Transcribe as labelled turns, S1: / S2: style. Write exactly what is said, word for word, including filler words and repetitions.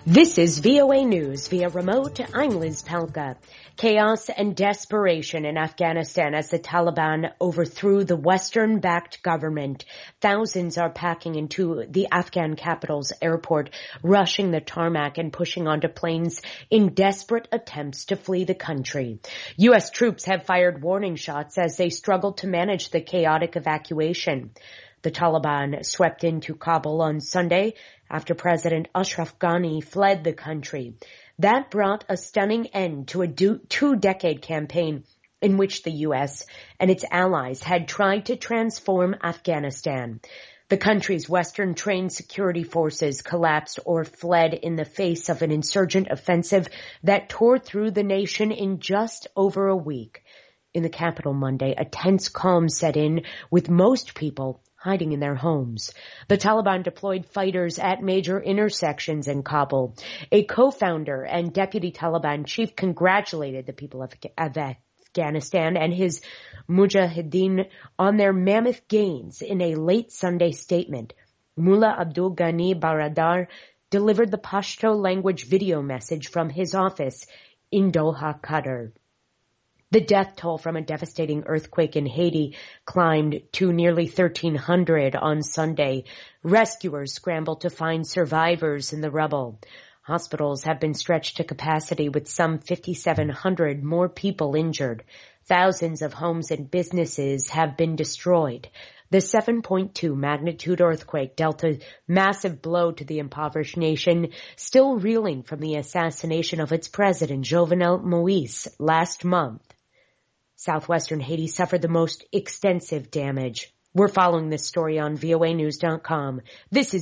S1: This is V O A News via remote. I'm Liz Palka. Chaos and desperation in Afghanistan as the Taliban overthrew the Western-backed government. Thousands are packing into the Afghan capital's airport, rushing the tarmac and pushing onto planes in desperate attempts to flee the country. U S troops have fired warning shots as they struggle to manage the chaotic evacuation. The Taliban swept into Kabul on Sunday after President Ashraf Ghani fled the country. That brought a stunning end to a two-decade campaign in which the U S and its allies had tried to transform Afghanistan. The country's Western-trained security forces collapsed or fled in the face of an insurgent offensive that tore through the nation in just over a week. In the capital Monday, a tense calm set in, with most people hiding in their homes. The Taliban deployed fighters at major intersections in Kabul. A co-founder and deputy Taliban chief congratulated the people of Afghanistan and his mujahideen on their mammoth gains in a late Sunday statement. Mullah Abdul Ghani Baradar delivered the Pashto language video message from his office in Doha, Qatar. The death toll from a devastating earthquake in Haiti climbed to nearly thirteen hundred on Sunday. Rescuers scrambled to find survivors in the rubble. Hospitals have been stretched to capacity with some fifty-seven hundred more people injured. Thousands of homes and businesses have been destroyed. The seven point two magnitude earthquake dealt a massive blow to the impoverished nation, still reeling from the assassination of its president, Jovenel Moise, last month. Southwestern Haiti suffered the most extensive damage. We're following this story on V O A news dot com. This is